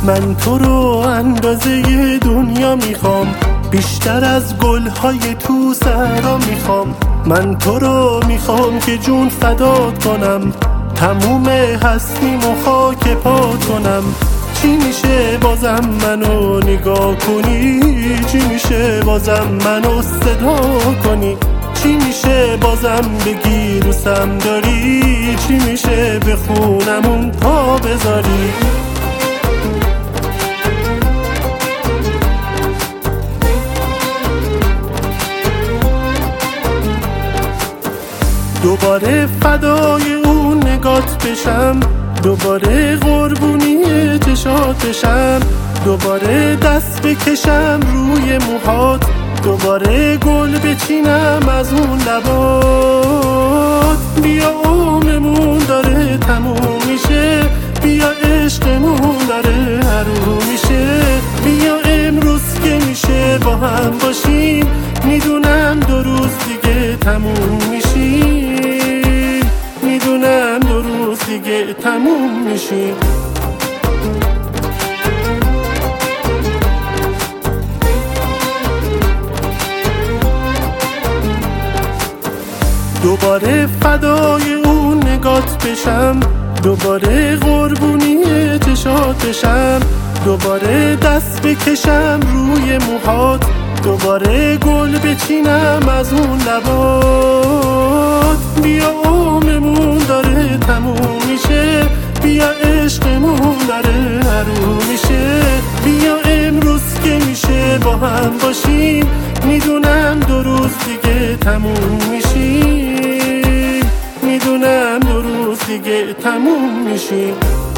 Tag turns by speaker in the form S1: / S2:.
S1: من تو رو اندازه دنیا میخوام، بیشتر از گلهای تو صحرا میخوام. من تو رو میخوام که جون فدات کنم، تموم هستیمو خاک پات کنم. چی میشه بازم منو نگاه کنی؟ چی میشه بازم منو صدا کنی؟ چی میشه بازم بگی دوستم داری؟ چی میشه به خونمون پا بذاری؟ دوباره فدای اون نگات بشم، دوباره قربونی چشات بشم، دوباره دست بکشم روی موهات، دوباره گل بچینم از اون لبات. بیا عمرمون داره تموم میشه، بیا عشقمون داره حروم میشه. بیا امروز که میشه با هم باشیم، میدونم 2 روز دیگه تموم میشیم، میدونم 2 روز دیگه تموم میشیم. دوباره فدای اون نگات بشم، دوباره قربونی چشات بشم، دوباره دست بکشم روی موهات، دوباره گل بچینم از اون لبات. بیا عمرمون داره تموم میشه، بیا عشقمون داره حروم میشه. بیا امروز که میشه با هم باشیم، میدونم 2 روز دیگه تموم میشیم، میدونم 2 روز دیگه تموم میشیم.